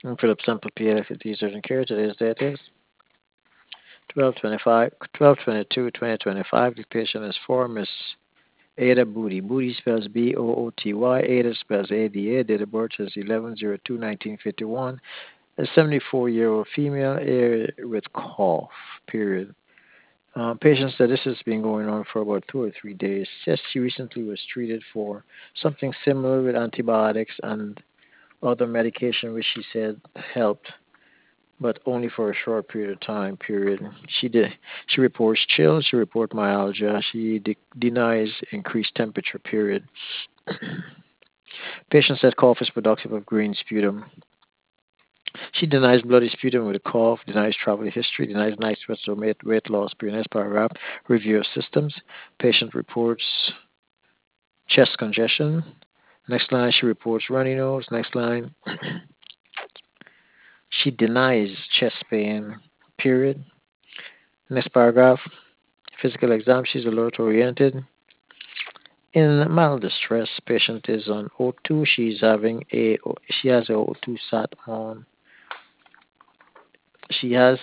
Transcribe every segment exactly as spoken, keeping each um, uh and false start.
I'm Philip Sample, P L C T Surgeon Care. Today's date is twelve twenty-five, twelve twenty-two, twenty twenty-five. The patient is for Miss Ada Booty. Booty spells B O O T Y. Ada spells A D A. Date of birth is eleven oh two nineteen fifty-one. A seventy-four-year-old female eh, with cough, period. Uh, patient said this has been going on for about two or three days. Says she recently was treated for something similar with antibiotics and other medication, which she said helped, but only for a short period of time. Period. She did. She reports chills. She reports myalgia. She de- denies increased temperature. Period. Patient said cough is productive of green sputum. She denies bloody sputum with a cough. Denies travel history. Denies night sweats or weight weight loss. Period. Next paragraph. Review of systems. Patient reports chest congestion. Next line. She reports runny nose. Next line. She denies chest pain. Period. Next paragraph. Physical exam. She's alert oriented. In mild distress, patient is on O two. She's having a she has a O two sat on. She has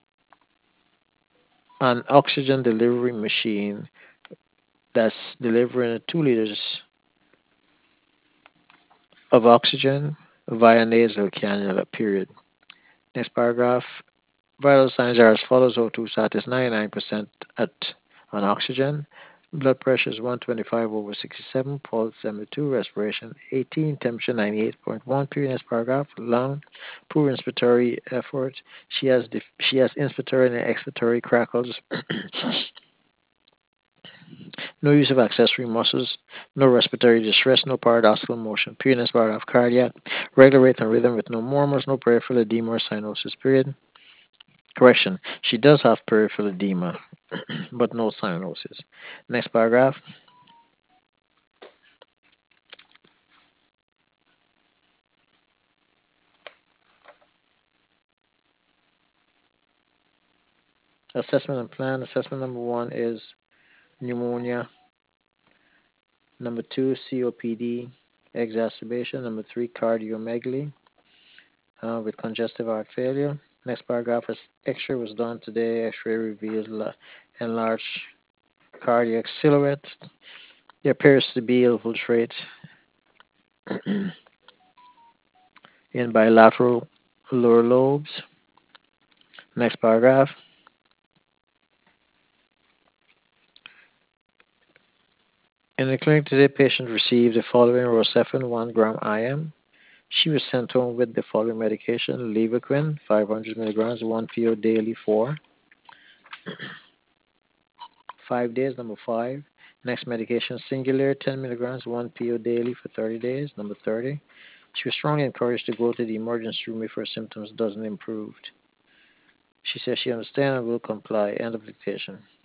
an oxygen delivery machine that's delivering two liters of oxygen via nasal cannula. Period. Next paragraph. Vital signs are as follows: O two sat is ninety-nine percent at on oxygen. Blood pressure is one twenty-five over sixty-seven. Pulse seventy-two. Respiration eighteen. Temperature ninety-eight point one. Previous paragraph. Lung. Poor inspiratory effort. She has def- she has inspiratory and expiratory crackles. No use of accessory muscles. No respiratory distress. No paradoxical motion. Previous paragraph. Cardiac. Regular rate and rhythm with no murmurs. No peripheral edema or cyanosis. Period. Correction. She does have peripheral edema, but no cyanosis. Next paragraph. Assessment and plan. Assessment number one is pneumonia. Number two, C O P D exacerbation. Number three, cardiomegaly uh, with congestive heart failure. Next paragraph is X-ray was done today. X-ray reveals la- enlarged cardiac silhouette. There appears to be infiltrate in bilateral lower lobes. Next paragraph. In the clinic today, patient received the following: Rocephin one gram I M. She was sent home with the following medication: Levaquin five hundred milligrams, one P O daily for five days. Number five. Next medication: Singulair ten milligrams, one P O daily for thirty days. Number thirty. She was strongly encouraged to go to the emergency room if her symptoms doesn't improve. She says she understands and will comply. End of dictation.